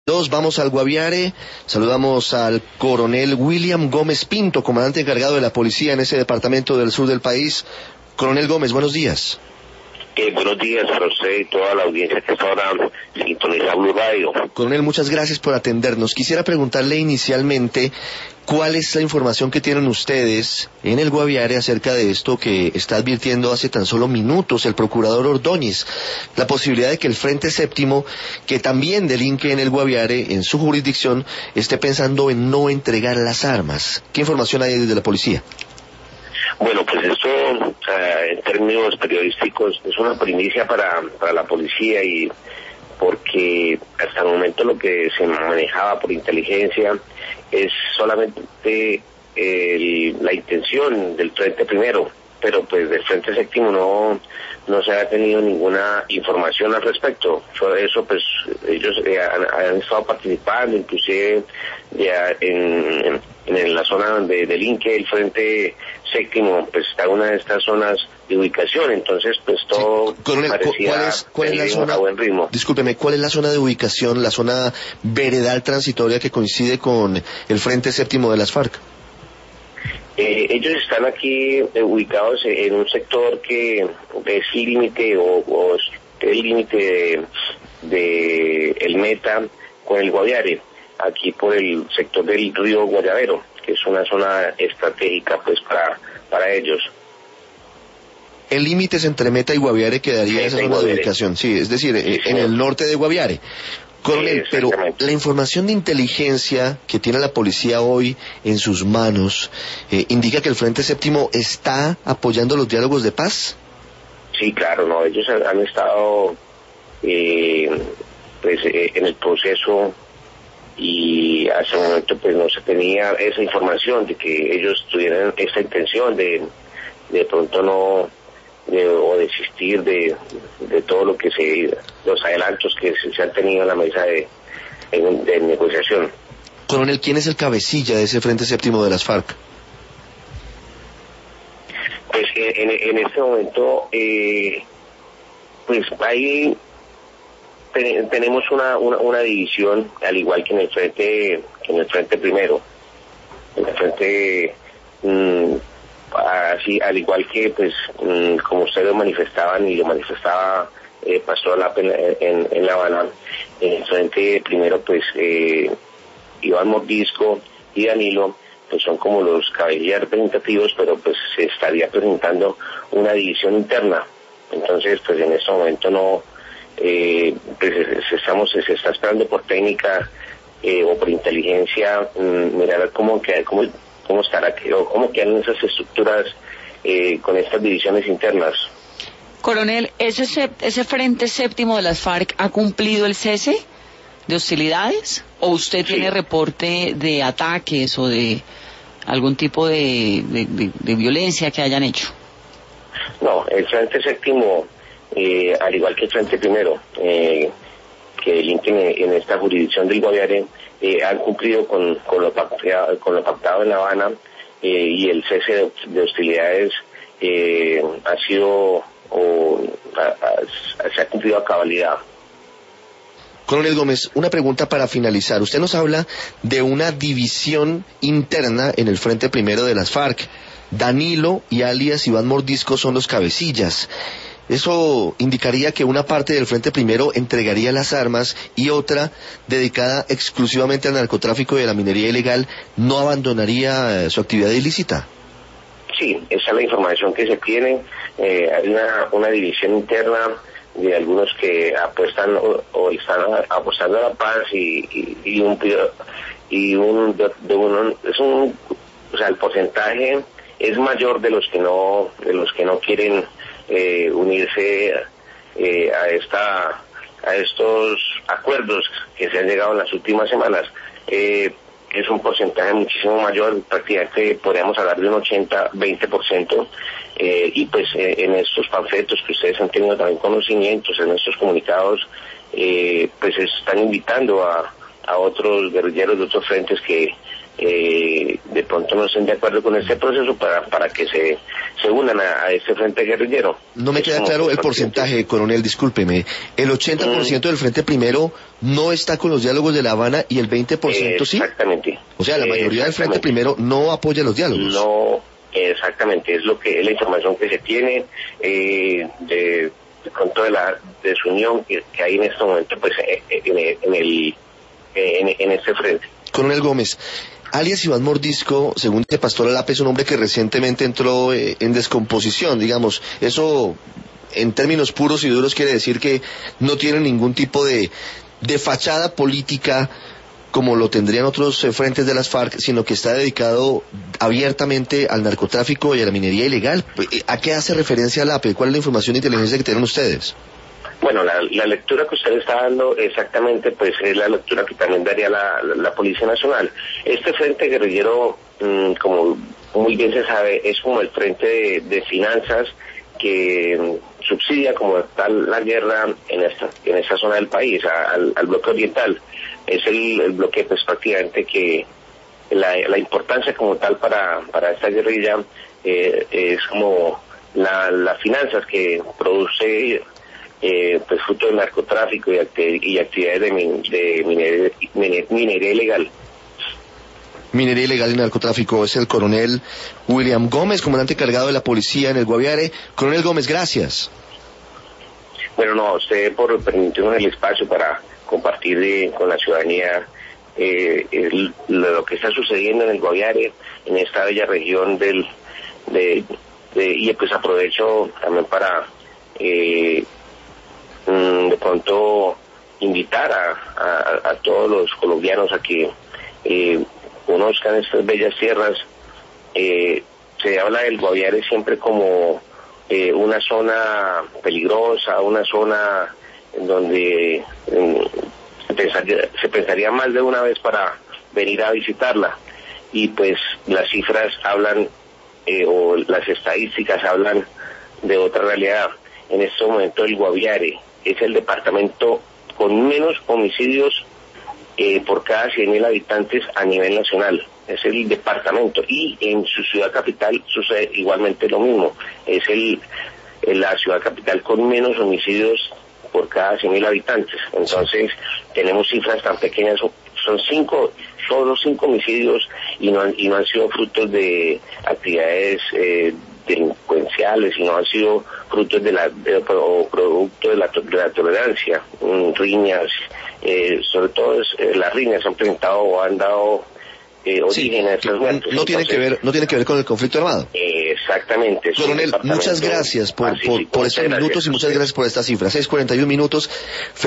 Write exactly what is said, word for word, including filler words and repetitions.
Dos, vamos al Guaviare, saludamos al coronel William Gómez Pinto, comandante encargado de la policía en ese departamento del sur del país. Coronel Gómez, buenos días. Eh, buenos días para usted y toda la audiencia que está ahora sintonizando Blue Radio. Coronel, muchas gracias por atendernos. Quisiera preguntarle inicialmente cuál es la información que tienen ustedes en el Guaviare acerca de esto que está advirtiendo hace tan solo minutos el procurador Ordóñez, la posibilidad de que el Frente Séptimo, que también delinque en el Guaviare, en su jurisdicción, esté pensando en no entregar las armas. ¿Qué información hay desde la policía? Bueno, pues esto, o sea, en términos periodísticos, es una primicia para, para la policía, y porque hasta el momento lo que se manejaba por inteligencia es solamente el, la intención del Frente Primero, pero pues del Frente Séptimo no no se ha tenido ninguna información al respecto. Sobre eso, pues ellos eh, han, han estado participando, inclusive ya en, en, en la zona donde delinque el Frente Séptimo, pues está en una de estas zonas de ubicación, entonces pues todo sí. Coronel, parecía ¿cuál es, cuál es la zona, a buen ritmo. Discúlpeme, ¿cuál es la zona de ubicación, la zona veredal transitoria que coincide con el Frente Séptimo de las FARC? Eh, ellos están aquí eh, ubicados en un sector que es límite o, o es el límite de, de el Meta con el Guaviare, aquí por el sector del río Guayabero, que es una zona estratégica pues para para ellos. El límite entre Meta y Guaviare quedaría esa zona de ubicación, sí, es decir, sí, en el norte de Guaviare. Coronel, pero la información de inteligencia que tiene la policía hoy en sus manos eh, indica que el Frente Séptimo está apoyando los diálogos de paz. Sí, claro, no, ellos han estado eh, pues eh, en el proceso, y hasta el momento pues no se tenía esa información de que ellos tuvieran esa intención de de pronto no de, o desistir de, de todo lo que se, los adelantos que se, se han tenido en la mesa de, de, de negociación. Coronel, ¿quién es el cabecilla de ese Frente Séptimo de las FARC? Pues en, en este momento, eh, pues ahí ten, tenemos una, una, una división, al igual que en el Frente, que en el Frente Primero, en el Frente... Mmm, así al igual que pues mmm, como ustedes lo manifestaban y lo manifestaba eh, Pastor Lapa en, en, en La Habana, en el Frente Primero pues eh, Iván Mordisco y Danilo pues son como los cabecillas representativos, pero pues se estaría presentando una división interna. Entonces pues en este momento no eh, pues se, estamos se está esperando por técnica eh, o por inteligencia mmm, mirar cómo que cómo cómo estará, cómo quedan esas estructuras eh, con estas divisiones internas. Coronel, ¿ese, ¿ese Frente Séptimo de las FARC ha cumplido el cese de hostilidades? ¿O usted sí tiene reporte de ataques o de algún tipo de, de, de, de violencia que hayan hecho? No, el Frente Séptimo, eh, al igual que el Frente Primero, eh, que delinquen en esta jurisdicción del Guaviare, Eh, han cumplido con, con, lo pactado, con lo pactado en La Habana, eh, y el cese de, de hostilidades eh, ha sido o a, a, se ha cumplido a cabalidad. Coronel Gómez, una pregunta para finalizar. Usted nos habla de una división interna en el Frente Primero de las FARC. Danilo y alias Iván Mordisco son los cabecillas. Eso indicaría que una parte del Frente Primero entregaría las armas y otra, dedicada exclusivamente al narcotráfico y a la minería ilegal, no abandonaría su actividad ilícita. Sí, esa es la información que se tiene. Eh, hay una, una división interna de algunos que apuestan o, o están apostando a la paz y, y, y un y un de, de uno es un, o sea, el porcentaje es mayor de los que no de los que no quieren Eh, unirse eh, a esta a estos acuerdos que se han llegado en las últimas semanas. Eh, es un porcentaje muchísimo mayor, prácticamente podríamos hablar de un ochenta veinte por ciento, eh, y pues eh, en estos panfletos que ustedes han tenido también conocimientos, en estos comunicados, eh, pues están invitando a, a otros guerrilleros de otros frentes que eh, de pronto no estén de acuerdo con este proceso para para que se, se unan a, a este frente guerrillero. No me queda claro el porcentaje, coronel, discúlpeme. El ochenta por ciento mm. del Frente Primero no está con los diálogos de La Habana y el veinte por ciento sí. Exactamente. O sea, la mayoría del Frente Primero no apoya los diálogos. No, exactamente, es lo que es la información que se tiene eh, de, de pronto de la desunión que, que hay en este momento, pues en, en el en, en este frente. Coronel Gómez, alias Iván Mordisco, según el pastor Alape, es un hombre que recientemente entró eh, en descomposición, digamos. Eso, en términos puros y duros, quiere decir que no tiene ningún tipo de, de fachada política como lo tendrían otros eh, frentes de las FARC, sino que está dedicado abiertamente al narcotráfico y a la minería ilegal. ¿A qué hace referencia Alape? ¿Cuál es la información de inteligencia que tienen ustedes? Bueno, la, la lectura que usted está dando exactamente, pues es la lectura que también daría la, la, la Policía Nacional. Este frente guerrillero, mmm, como muy bien se sabe, es como el frente de, de finanzas que mmm, subsidia como tal la guerra en esta en esta zona del país, a, al, al bloque oriental. Es el, el bloque, pues prácticamente que la, la importancia como tal para, para esta guerrilla eh, es como la, las finanzas que produce Eh, pues fruto del narcotráfico y, acti y actividades de, min de minería, mine minería ilegal. Minería ilegal y narcotráfico. Es el coronel William Gómez, comandante encargado de la policía en el Guaviare. Coronel Gómez, gracias. Bueno, no, a usted por permitirnos el espacio para compartir de, con la ciudadanía eh, el, lo que está sucediendo en el Guaviare, en esta bella región del de, de y pues aprovecho también para eh, de pronto invitar a, a, a todos los colombianos a que eh, conozcan estas bellas tierras. Eh, se habla del Guaviare siempre como eh, una zona peligrosa, una zona en donde eh, se, pensaría, se pensaría más de una vez para venir a visitarla, y pues las cifras hablan eh, o las estadísticas hablan de otra realidad. En este momento el Guaviare es el departamento con menos homicidios eh, por cada cien mil habitantes a nivel nacional. Es el departamento, y en su ciudad capital sucede igualmente lo mismo. Es el, el la ciudad capital con menos homicidios por cada cien mil habitantes. Entonces tenemos cifras tan pequeñas, son cinco, solo cinco homicidios, y no, y no han sido frutos de actividades eh, delincuenciales, y no han sido frutos de la de, o producto de la, de la tolerancia, um, riñas, eh, sobre todo es, eh, las riñas han presentado o han dado eh, origen sí, a esas muertes. No tiene Entonces, que ver, no tiene que ver con el conflicto armado. Eh, exactamente. Coronel, muchas gracias por, por, por estos minutos y muchas gracias por estas cifras. seis cuarenta y uno minutos.